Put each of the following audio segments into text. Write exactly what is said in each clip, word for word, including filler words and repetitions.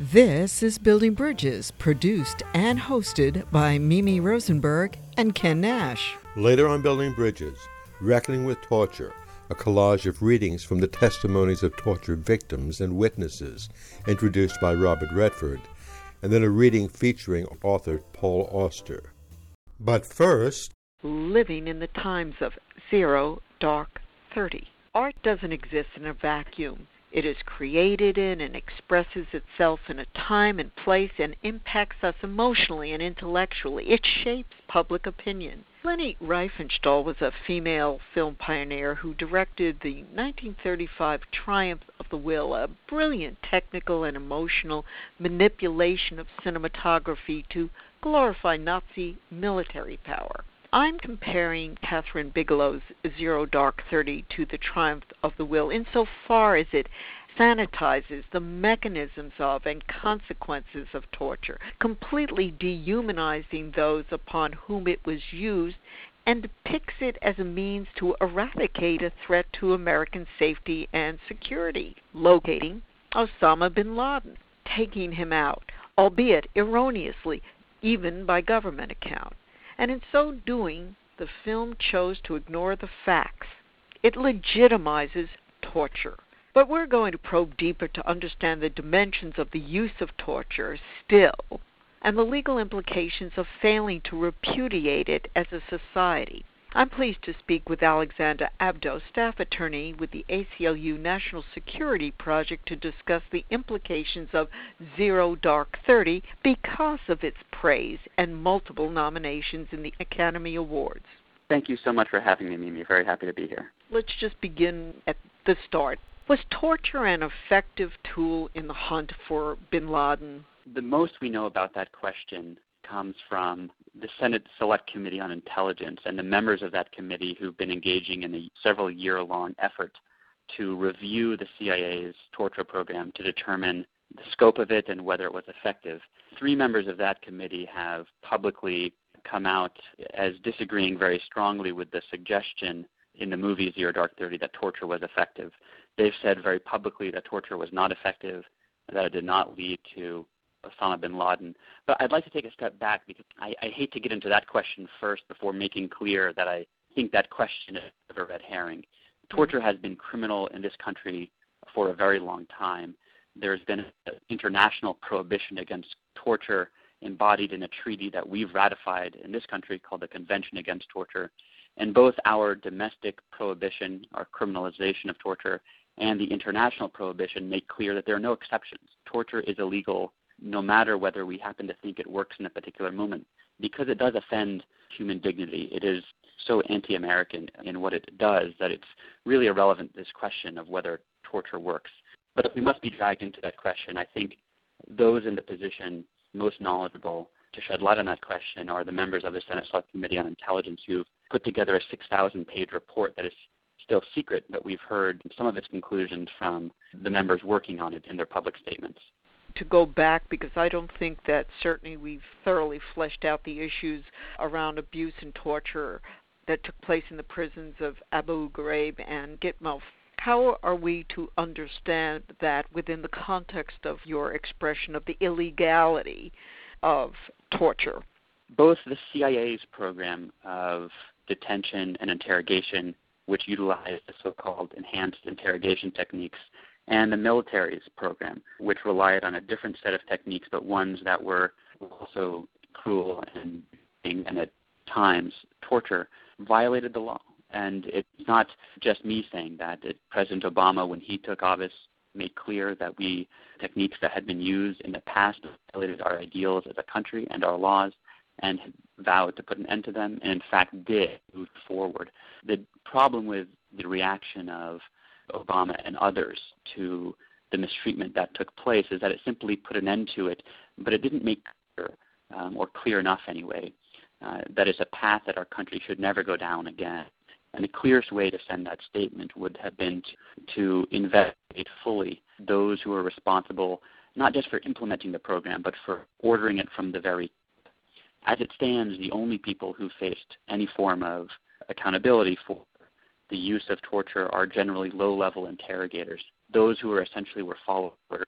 This is Building Bridges, produced and hosted by Mimi Rosenberg and Ken Nash. Later on Building Bridges, Reckoning with Torture, a collage of readings from the testimonies of torture victims and witnesses, introduced by Robert Redford, and then a reading featuring author Paul Auster. But first, living in the times of Zero Dark Thirty. Art doesn't exist in a vacuum. It is created in and expresses itself in a time and place and impacts us emotionally and intellectually. It shapes public opinion. Leni Riefenstahl was a female film pioneer who directed the nineteen thirty-five Triumph of the Will, a brilliant technical and emotional manipulation of cinematography to glorify Nazi military power. I'm comparing Kathryn Bigelow's Zero Dark Thirty to the Triumph of the Will insofar as it sanitizes the mechanisms of and consequences of torture, completely dehumanizing those upon whom it was used, and depicts it as a means to eradicate a threat to American safety and security, locating Osama bin Laden, taking him out, albeit erroneously, even by government account. And in so doing, the film chose to ignore the facts. It legitimizes torture. But we're going to probe deeper to understand the dimensions of the use of torture still, and the legal implications of failing to repudiate it as a society. I'm pleased to speak with Alexander Abdo, staff attorney with the A C L U National Security Project, to discuss the implications of Zero Dark Thirty because of its praise and multiple nominations in the Academy Awards. Thank you so much for having me, Mimi. Very happy to be here. Let's just begin at the start. Was torture an effective tool in the hunt for bin Laden? The most we know about that question comes from the Senate Select Committee on Intelligence and the members of that committee who've been engaging in a several year-long effort to review the C I A's torture program to determine the scope of it and whether it was effective. Three members of that committee have publicly come out as disagreeing very strongly with the suggestion in the movie Zero Dark Thirty that torture was effective. They've said very publicly that torture was not effective, that it did not lead to Osama bin Laden. But I'd like to take a step back because I, I hate to get into that question first before making clear that I think that question is a red herring. Torture has been criminal in this country for a very long time. There's been an international prohibition against torture embodied in a treaty that we've ratified in this country called the Convention Against Torture. And both our domestic prohibition, our criminalization of torture, and the international prohibition make clear that there are no exceptions. Torture is illegal no matter whether we happen to think it works in a particular moment, because it does offend human dignity. It is so anti-American in what it does that it's really irrelevant, this question of whether torture works. But if we must be dragged into that question, I think those in the position most knowledgeable to shed light on that question are the members of the Senate Select Committee on Intelligence who've put together a six thousand page report that is still secret, but we've heard some of its conclusions from the members working on it in their public statements. To go back, because I don't think that certainly we've thoroughly fleshed out the issues around abuse and torture that took place in the prisons of Abu Ghraib and Gitmo. How are we to understand that within the context of your expression of the illegality of torture? Both the C I A's program of detention and interrogation, which utilized the so-called enhanced interrogation techniques, and the military's program, which relied on a different set of techniques, but ones that were also cruel and, and at times torture, violated the law. And it's not just me saying that. It, President Obama, when he took office, made clear that we techniques that had been used in the past violated our ideals as a country and our laws, and vowed to put an end to them, and in fact did move forward. The problem with the reaction of Obama and others to the mistreatment that took place is that it simply put an end to it, but it didn't make clear, um, or clear enough anyway, uh, that it's a path that our country should never go down again. And the clearest way to send that statement would have been to, to investigate fully those who are responsible, not just for implementing the program, but for ordering it from the very top. As it stands, the only people who faced any form of accountability for the use of torture are generally low-level interrogators, those who are essentially were followers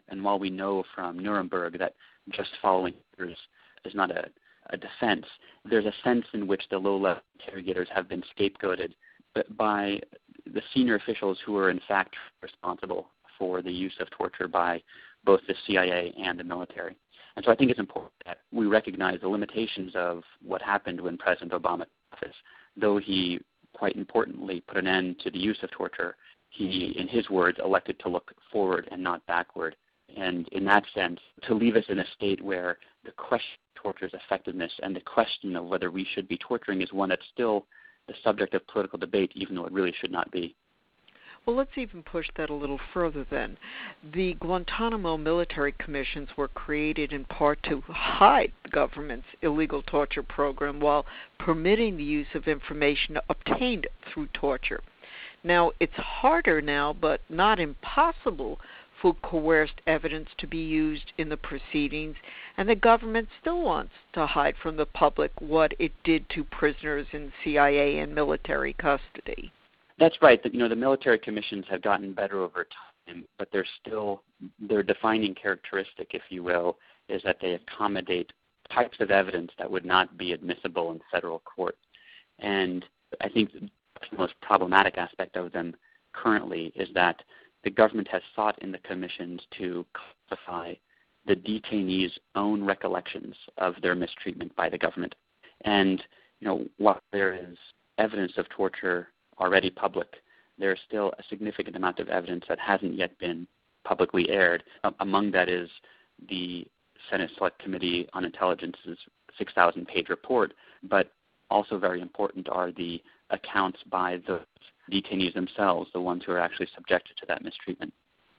And while we know from Nuremberg that just following orders is not a, a defense, there's a sense in which the low-level interrogators have been scapegoated by the senior officials who are in fact responsible for the use of torture by both the C I A and the military. And so I think it's important that we recognize the limitations of what happened when President Obama took office. Though he, quite importantly, put an end to the use of torture, he, in his words, elected to look forward and not backward. And in that sense, to leave us in a state where the question of torture's effectiveness and the question of whether we should be torturing is one that's still the subject of political debate, even though it really should not be. Well, let's even push that a little further then. The Guantanamo military commissions were created in part to hide the government's illegal torture program while permitting the use of information obtained through torture. Now, it's harder now, but not impossible, for coerced evidence to be used in the proceedings, and the government still wants to hide from the public what it did to prisoners in C I A and military custody. That's right. You know, the military commissions have gotten better over time, but they're still, their defining characteristic, if you will, is that they accommodate types of evidence that would not be admissible in federal court. And I think the most problematic aspect of them currently is that the government has sought in the commissions to classify the detainees' own recollections of their mistreatment by the government. And, you know, while there is evidence of torture already public, there is still a significant amount of evidence that hasn't yet been publicly aired. Um, among that is the Senate Select Committee on Intelligence's six thousand page report, but also very important are the accounts by the detainees themselves, the ones who are actually subjected to that mistreatment.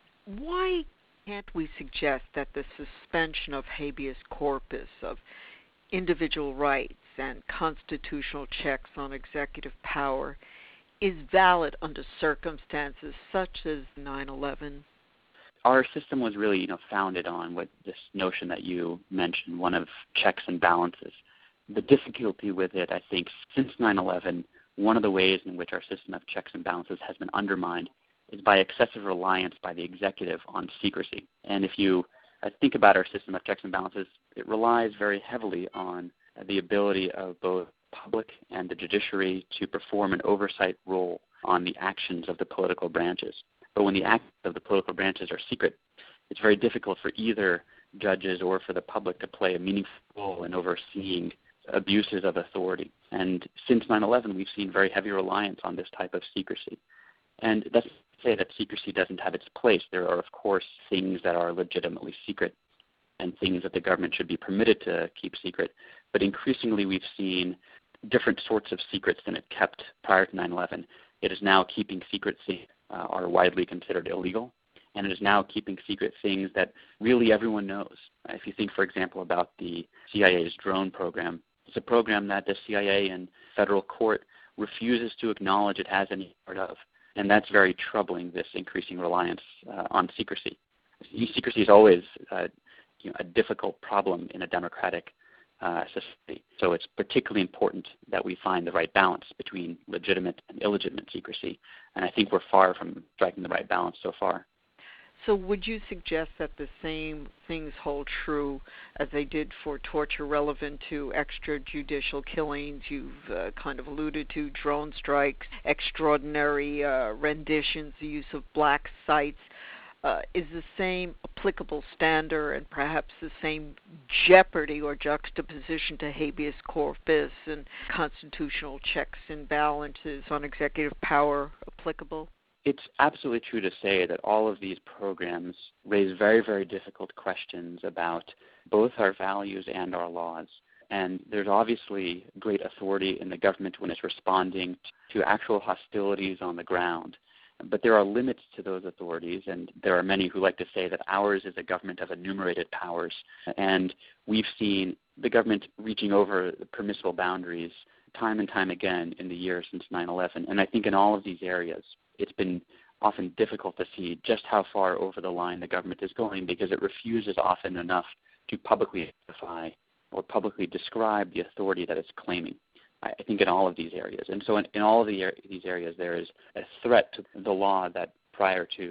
Why can't we suggest that the suspension of habeas corpus, of individual rights and constitutional checks on executive power, is valid under circumstances such as nine eleven? Our system was really, you know, founded on what this notion that you mentioned, one of checks and balances. The difficulty with it, I think, since nine eleven, one of the ways in which our system of checks and balances has been undermined is by excessive reliance by the executive on secrecy. And if you uh, think about our system of checks and balances, it relies very heavily on uh, the ability of both public and the judiciary to perform an oversight role on the actions of the political branches. But when the actions of the political branches are secret, it's very difficult for either judges or for the public to play a meaningful role in overseeing abuses of authority. And since nine eleven, we've seen very heavy reliance on this type of secrecy. And that's not to say that secrecy doesn't have its place. There are, of course, things that are legitimately secret and things that the government should be permitted to keep secret. But increasingly, we've seen different sorts of secrets than it kept prior to nine eleven. It is now keeping secret things uh, are widely considered illegal, and it is now keeping secret things that really everyone knows. Uh, if you think, for example, about the C I A's drone program, it's a program that the C I A and federal court refuses to acknowledge it has any part of, and that's very troubling, this increasing reliance uh, on secrecy. Secrecy is always uh, you know, a difficult problem in a democratic Uh, society. So it's particularly important that we find the right balance between legitimate and illegitimate secrecy. And I think we're far from striking the right balance so far. So would you suggest that the same things hold true as they did for torture relevant to extrajudicial killings? You've uh, kind of alluded to drone strikes, extraordinary uh, renditions, the use of black sites. Uh, is the same applicable standard and perhaps the same jeopardy or juxtaposition to habeas corpus and constitutional checks and balances on executive power applicable? It's absolutely true to say that all of these programs raise very, very difficult questions about both our values and our laws. And there's obviously great authority in the government when it's responding to actual hostilities on the ground. But there are limits to those authorities, and there are many who like to say that ours is a government of enumerated powers. And we've seen the government reaching over the permissible boundaries time and time again in the years since nine eleven. And I think in all of these areas, it's been often difficult to see just how far over the line the government is going, because it refuses often enough to publicly identify or publicly describe the authority that it's claiming. I think in all of these areas. And so in, in all of the, these areas, there is a threat to the law that prior to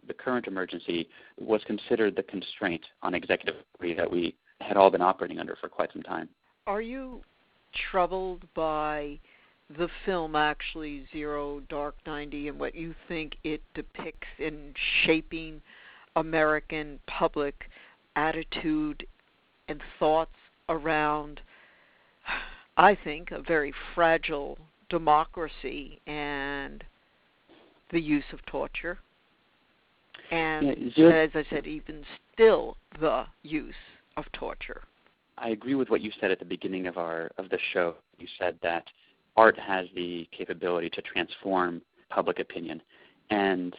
the current emergency was considered the constraint on executive authority that we had all been operating under for quite some time. Are you troubled by the film, actually, Zero Dark ninety, and what you think it depicts in shaping American public attitude and thoughts around, I think, a very fragile democracy and the use of torture? And, yeah, as I said, even still the use of torture. I agree with what you said at the beginning of our of the show. You said that art has the capability to transform public opinion, and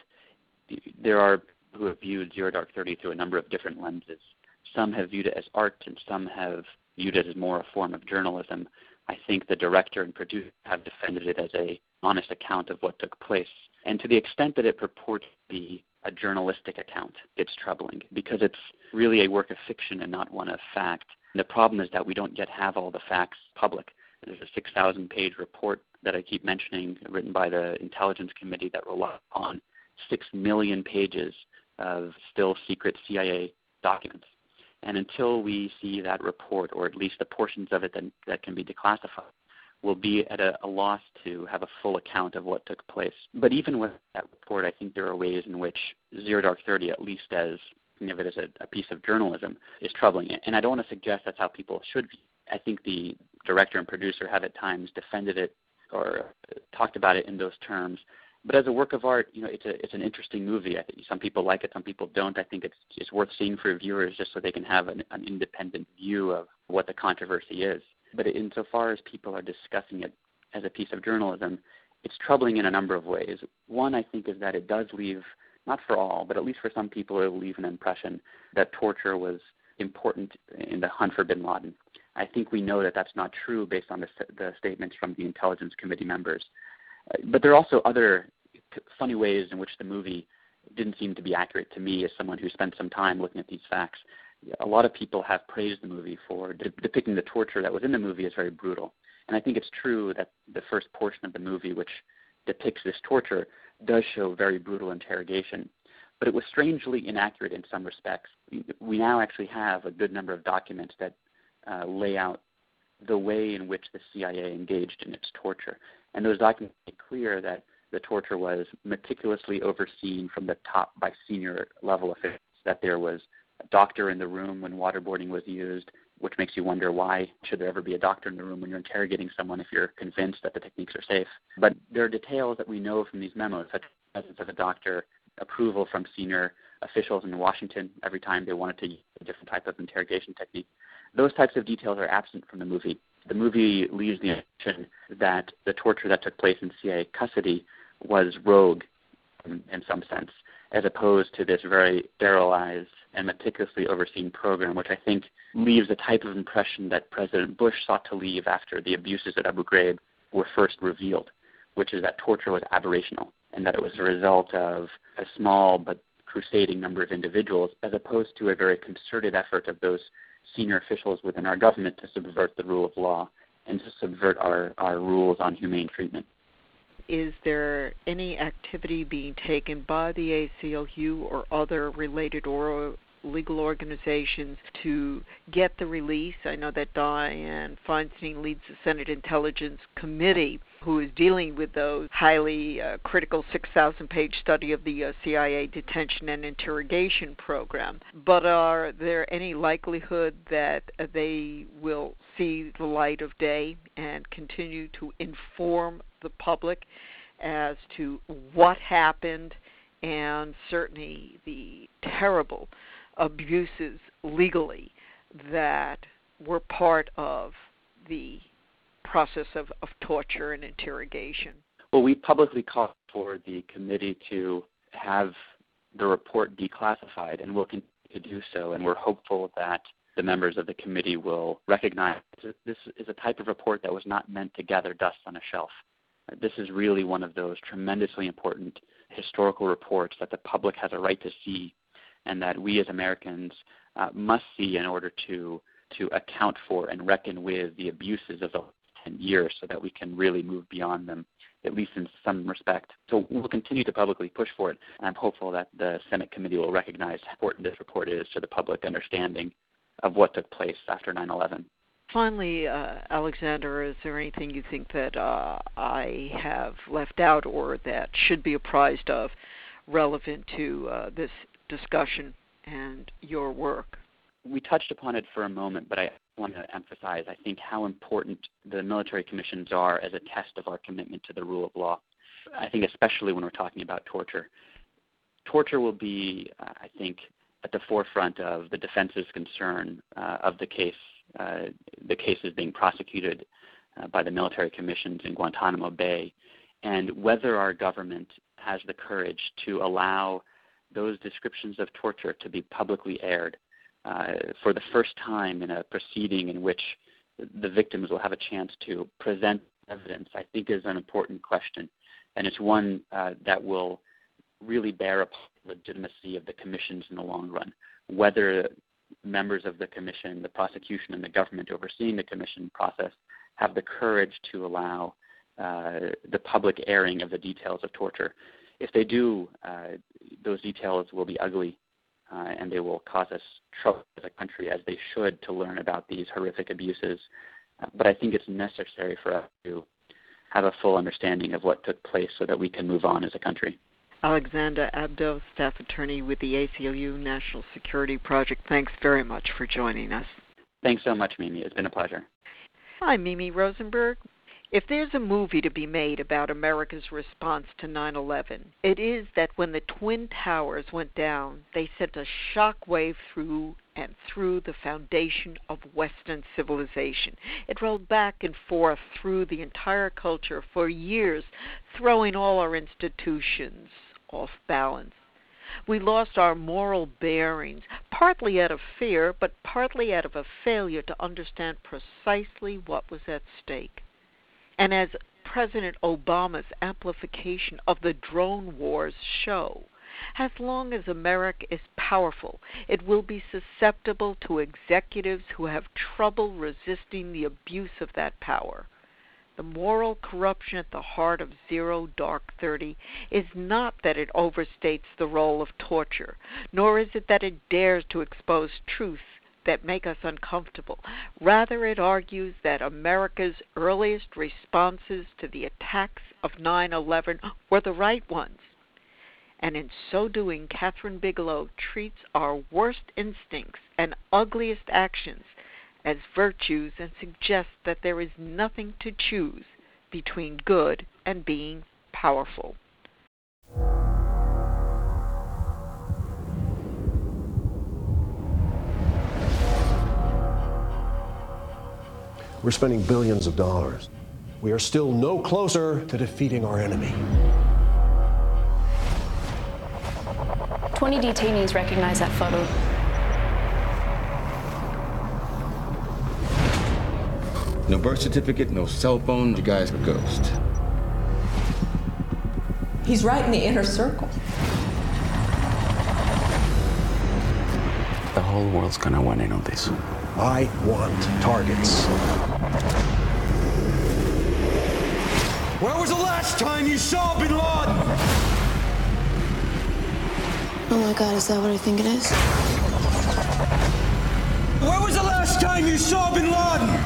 there are who have viewed Zero Dark thirty through a number of different lenses. Some have viewed it as art, and some have viewed it as more a form of journalism. I think the director and producer have defended it as a honest account of what took place, and to the extent that it purports to be a journalistic account, it's troubling because it's really a work of fiction and not one of fact. And the problem is that we don't yet have all the facts public. There's a six thousand page report that I keep mentioning, written by the Intelligence Committee, that relies on six million pages of still secret C I A documents. And until we see that report, or at least the portions of it that, that can be declassified, we'll be at a, a loss to have a full account of what took place. But even with that report, I think there are ways in which Zero Dark thirty, at least as think of it as a, a piece of journalism, is troubling. And I don't want to suggest that's how people should view it. I think the director and producer have at times defended it or talked about it in those terms. But as a work of art, you know, it's a it's an interesting movie. I think some people like it, some people don't. I think it's it's worth seeing for viewers just so they can have an, an independent view of what the controversy is. But insofar as people are discussing it as a piece of journalism, it's troubling in a number of ways. One, I think, is that it does leave, not for all, but at least for some people, it will leave an impression that torture was important in the hunt for bin Laden. I think we know that that's not true based on the, the statements from the Intelligence Committee members. Uh, but there are also other funny ways in which the movie didn't seem to be accurate to me as someone who spent some time looking at these facts. A lot of people have praised the movie for de- depicting the torture that was in the movie as very brutal. And I think it's true that the first portion of the movie, which depicts this torture, does show very brutal interrogation. But it was strangely inaccurate in some respects. We now actually have a good number of documents that uh, lay out the way in which the C I A engaged in its torture. And those documents make clear that the torture was meticulously overseen from the top by senior level officials, that there was a doctor in the room when waterboarding was used, which makes you wonder, why should there ever be a doctor in the room when you're interrogating someone if you're convinced that the techniques are safe? But there are details that we know from these memos, such as the presence of a doctor, approval from senior officials in Washington every time they wanted to use a different type of interrogation technique. Those types of details are absent from the movie. The movie leaves the impression that the torture that took place in C I A custody was rogue in, in some sense, as opposed to this very sterilized and meticulously overseen program, which I think leaves the type of impression that President Bush sought to leave after the abuses at Abu Ghraib were first revealed, which is that torture was aberrational and that it was a result of a small but crusading number of individuals, as opposed to a very concerted effort of those senior officials within our government to subvert the rule of law and to subvert our, our rules on humane treatment. Is there any activity being taken by the A C L U or other related or legal organizations to get the release? I know that Dianne Feinstein leads the Senate Intelligence Committee, who is dealing with those highly uh, critical six thousand page study of the uh, C I A detention and interrogation program. But are there any likelihood that uh, they will see the light of day and continue to inform the public as to what happened and certainly the terrible abuses legally that were part of the process of, of torture and interrogation? Well, we publicly called for the committee to have the report declassified, and we'll continue to do so, and we're hopeful that the members of the committee will recognize that this is a type of report that was not meant to gather dust on a shelf. This is really one of those tremendously important historical reports that the public has a right to see, and that we as Americans uh, must see in order to to account for and reckon with the abuses of the ten years, so that we can really move beyond them at least in some respect. So we'll continue to publicly push for it, and I'm hopeful that the Senate committee will recognize how important this report is to the public understanding of what took place after nine eleven. Finally, uh, Alexander, is there anything you think that uh, I have left out or that should be apprised of relevant to uh, this discussion and your work? We touched upon it for a moment, but I want to emphasize, I think, how important the military commissions are as a test of our commitment to the rule of law. I think especially when we're talking about torture. Torture will be, uh, I think, at the forefront of the defense's concern uh, of the case, uh, the cases being prosecuted uh, by the military commissions in Guantanamo Bay, and whether our government has the courage to allow those descriptions of torture to be publicly aired uh, for the first time in a proceeding in which the victims will have a chance to present evidence, I think is an important question. And it's one uh, that will really bear upon the legitimacy of the commissions in the long run. Whether members of the commission, the prosecution, and the government overseeing the commission process have the courage to allow uh, the public airing of the details of torture. If they do, uh, those details will be ugly, uh, and they will cause us trouble as a country, as they should, to learn about these horrific abuses. Uh, but I think it's necessary for us to have a full understanding of what took place so that we can move on as a country. Alexander Abdo, staff attorney with the A C L U National Security Project, thanks very much for joining us. Thanks so much, Mimi. It's been a pleasure. I'm Mimi Rosenberg. If there's a movie to be made about America's response to nine eleven, it is that when the Twin Towers went down, they sent a shock wave through and through the foundation of Western civilization. It rolled back and forth through the entire culture for years, throwing all our institutions off balance. We lost our moral bearings, partly out of fear, but partly out of a failure to understand precisely what was at stake. And as President Obama's amplification of the drone wars show, as long as America is powerful, it will be susceptible to executives who have trouble resisting the abuse of that power. The moral corruption at the heart of Zero Dark Thirty is not that it overstates the role of torture, nor is it that it dares to expose truth that make us uncomfortable. Rather, it argues that America's earliest responses to the attacks of nine eleven were the right ones. And in so doing, Catherine Bigelow treats our worst instincts and ugliest actions as virtues and suggests that there is nothing to choose between good and being powerful. We're spending billions of dollars. We are still no closer to defeating our enemy. twenty detainees recognize that photo. No birth certificate, no cell phone, you guys are a ghost. He's right in the inner circle. The whole world's gonna want to know this. I want targets. Where was the last time you saw Bin Laden? Oh my God, is that what I think it is? Where was the last time you saw Bin Laden?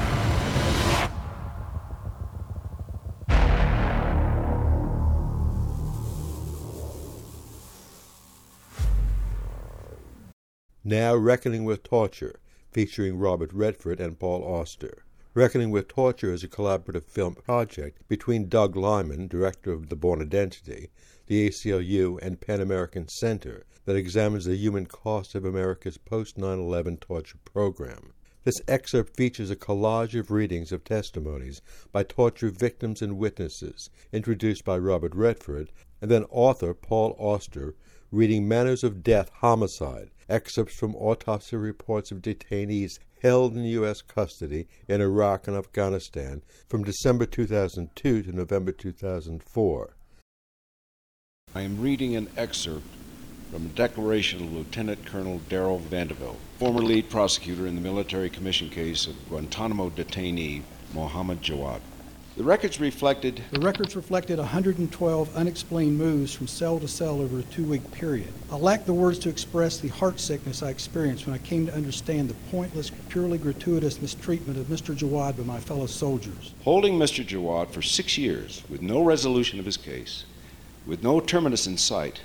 Now Reckoning with Torture, featuring Robert Redford and Paul Auster. Reckoning with Torture is a collaborative film project between Doug Lyman, director of The Born Identity, the A C L U, and Pan American Center that examines the human cost of America's post nine eleven torture program. This excerpt features a collage of readings of testimonies by torture victims and witnesses, introduced by Robert Redford, and then author Paul Auster reading Manners of Death Homicide, excerpts from autopsy reports of detainees held in U S custody in Iraq and Afghanistan from December two thousand two to November two thousand four. I am reading an excerpt from a declaration of Lieutenant Colonel Darrell Vanderbilt, former lead prosecutor in the military commission case of Guantanamo detainee Mohammed Jawad. The records reflected... The records reflected one hundred twelve unexplained moves from cell to cell over a two-week period. I lack the words to express the heart sickness I experienced when I came to understand the pointless, purely gratuitous mistreatment of Mister Jawad by my fellow soldiers. Holding Mister Jawad for six years with no resolution of his case, with no terminus in sight,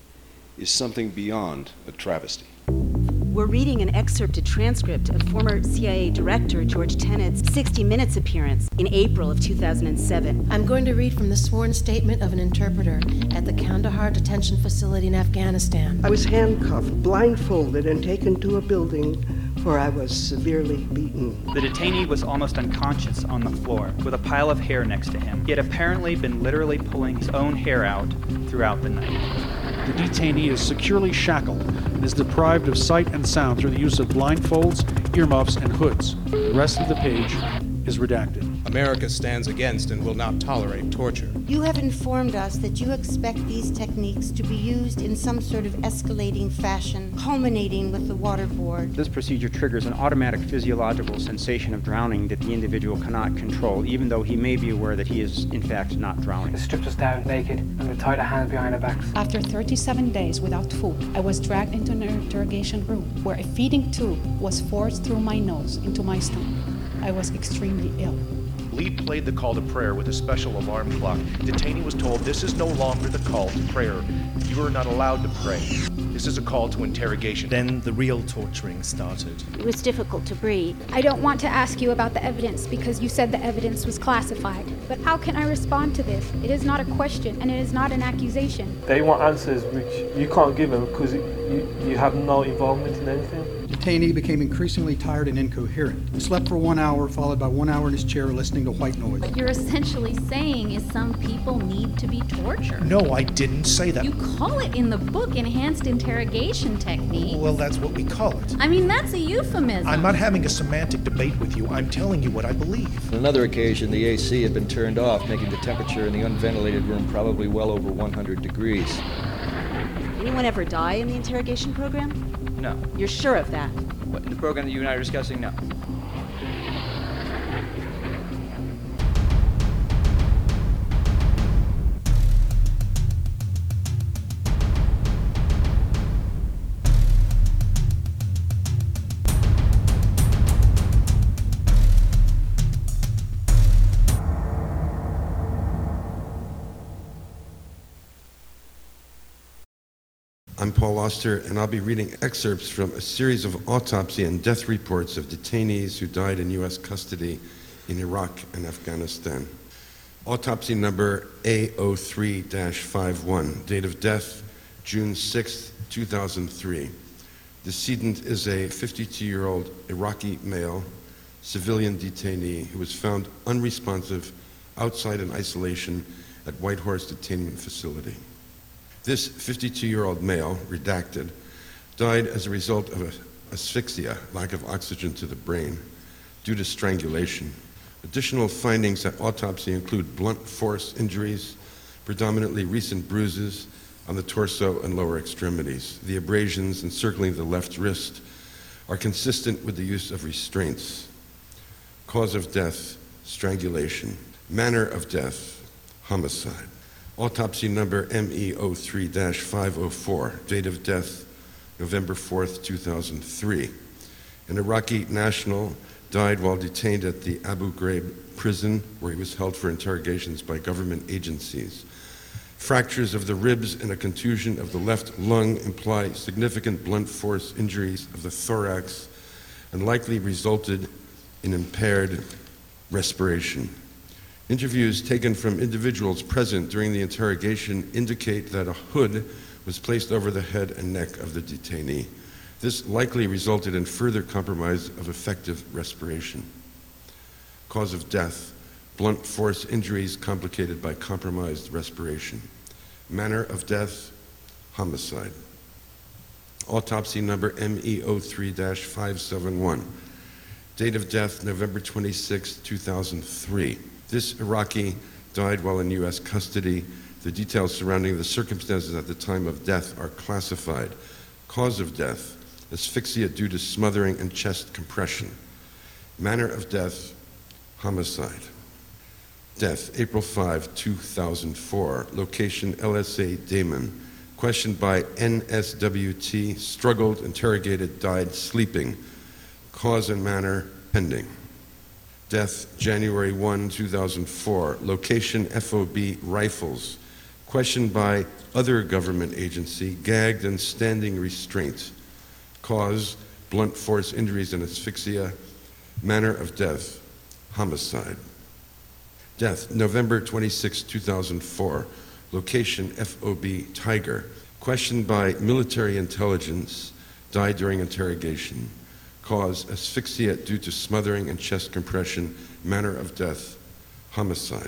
is something beyond a travesty. We're reading an excerpted transcript of former C I A Director George Tenet's sixty minutes appearance in April of two thousand seven. I'm going to read from the sworn statement of an interpreter at the Kandahar detention facility in Afghanistan. I was handcuffed, blindfolded, and taken to a building where I was severely beaten. The detainee was almost unconscious on the floor with a pile of hair next to him. He had apparently been literally pulling his own hair out throughout the night. The detainee is securely shackled and is deprived of sight and sound through the use of blindfolds, earmuffs, and hoods. The rest of the page is redacted. America stands against and will not tolerate torture. You have informed us that you expect these techniques to be used in some sort of escalating fashion, culminating with the waterboard. This procedure triggers an automatic physiological sensation of drowning that the individual cannot control, even though he may be aware that he is, in fact, not drowning. They stripped us down naked and we tied our hands behind our backs. After thirty-seven days without food, I was dragged into an interrogation room where a feeding tube was forced through my nose into my stomach. I was extremely ill. Lee played the call to prayer with a special alarm clock. Detainee was told, this is no longer the call to prayer. You are not allowed to pray. This is a call to interrogation. Then the real torturing started. It was difficult to breathe. I don't want to ask you about the evidence because you said the evidence was classified. But how can I respond to this? It is not a question and it is not an accusation. They want answers which you can't give them because you, you have no involvement in anything. The detainee became increasingly tired and incoherent. He slept for one hour, followed by one hour in his chair listening to white noise. What you're essentially saying is some people need to be tortured. No, I didn't say that. You call it in the book enhanced interrogation technique. Well, that's what we call it. I mean, that's a euphemism. I'm not having a semantic debate with you. I'm telling you what I believe. On another occasion, the A C had been turned off, making the temperature in the unventilated room probably well over one hundred degrees. Anyone ever die in the interrogation program? No. You're sure of that? What, in the program that you and I are discussing? No. I'm Paul Auster, and I'll be reading excerpts from a series of autopsy and death reports of detainees who died in U S custody in Iraq and Afghanistan. Autopsy number A zero three dash fifty-one, date of death June sixth, two thousand three. Decedent is a fifty-two-year-old Iraqi male, civilian detainee who was found unresponsive outside in isolation at Whitehorse Detainment Facility. This fifty-two-year-old male, redacted, died as a result of asphyxia, lack of oxygen to the brain, due to strangulation. Additional findings at autopsy include blunt force injuries, predominantly recent bruises on the torso and lower extremities. The abrasions encircling the left wrist are consistent with the use of restraints. Cause of death, strangulation. Manner of death, homicide. Autopsy number M E zero three dash five oh four, date of death November fourth, two thousand three. An Iraqi national died while detained at the Abu Ghraib prison, where he was held for interrogations by government agencies. Fractures of the ribs and a contusion of the left lung imply significant blunt force injuries of the thorax and likely resulted in impaired respiration. Interviews taken from individuals present during the interrogation indicate that a hood was placed over the head and neck of the detainee. This likely resulted in further compromise of effective respiration. Cause of death, blunt force injuries complicated by compromised respiration. Manner of death, homicide. Autopsy number M E zero three dash five seventy-one. Date of death November twenty-sixth, two thousand three. This Iraqi died while in U S custody. The details surrounding the circumstances at the time of death are classified. Cause of death, asphyxia due to smothering and chest compression. Manner of death, homicide. Death, April fifth, two thousand four. Location, L S A Damon. Questioned by N S W T. Struggled, interrogated, died sleeping. Cause and manner, pending. Death, January first, two thousand four. Location, F O B Rifles. Questioned by other government agency. Gagged and standing restraint. Cause, blunt force injuries and asphyxia. Manner of death, homicide. Death, November twenty-sixth, two thousand four. Location, F O B Tiger. Questioned by military intelligence. Died during interrogation. Cause, asphyxia due to smothering and chest compression. Manner of death, homicide.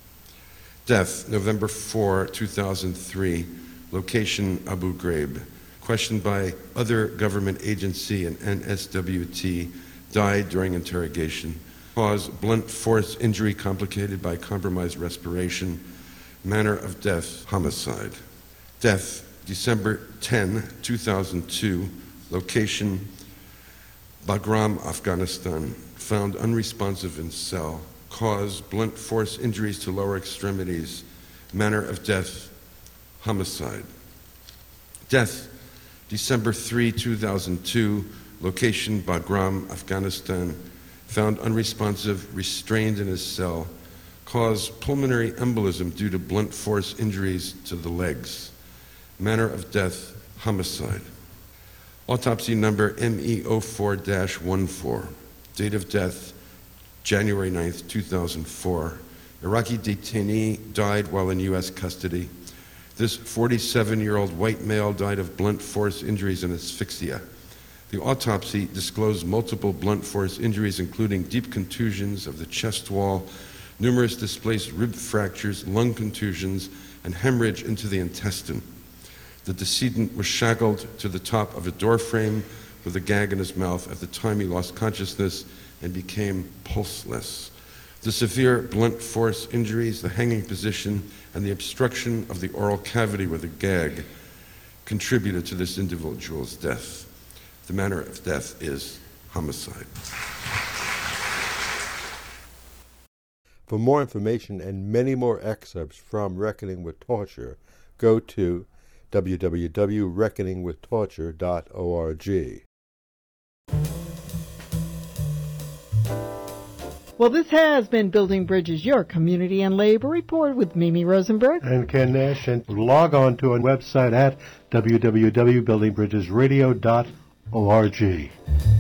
Death, November fourth, two thousand three. Location, Abu Ghraib. Questioned by other government agency and N S W T. Died during interrogation. Cause, blunt force injury complicated by compromised respiration. Manner of death, homicide. Death, December tenth, two thousand two. Location, Bagram, Afghanistan. Found unresponsive in cell. Cause, blunt force injuries to lower extremities. Manner of death, homicide. Death, December third, two thousand two. Location, Bagram, Afghanistan. Found unresponsive, restrained in his cell. Cause, pulmonary embolism due to blunt force injuries to the legs. Manner of death, homicide. Autopsy number M E zero four dash one four. Date of death, January ninth, two thousand four. Iraqi detainee died while in U S custody. This forty-seven-year-old white male died of blunt force injuries and asphyxia. The autopsy disclosed multiple blunt force injuries, including deep contusions of the chest wall, numerous displaced rib fractures, lung contusions, and hemorrhage into the intestine. The decedent was shackled to the top of a door frame with a gag in his mouth at the time he lost consciousness and became pulseless. The severe blunt force injuries, the hanging position, and the obstruction of the oral cavity with a gag contributed to this individual's death. The manner of death is homicide. For more information and many more excerpts from Reckoning with Torture, go to w w w dot reckoning with torture dot org. Well, this has been Building Bridges, your community and labor report with Mimi Rosenberg and Ken Nash. And log on to our website at w w w dot building bridges radio dot org.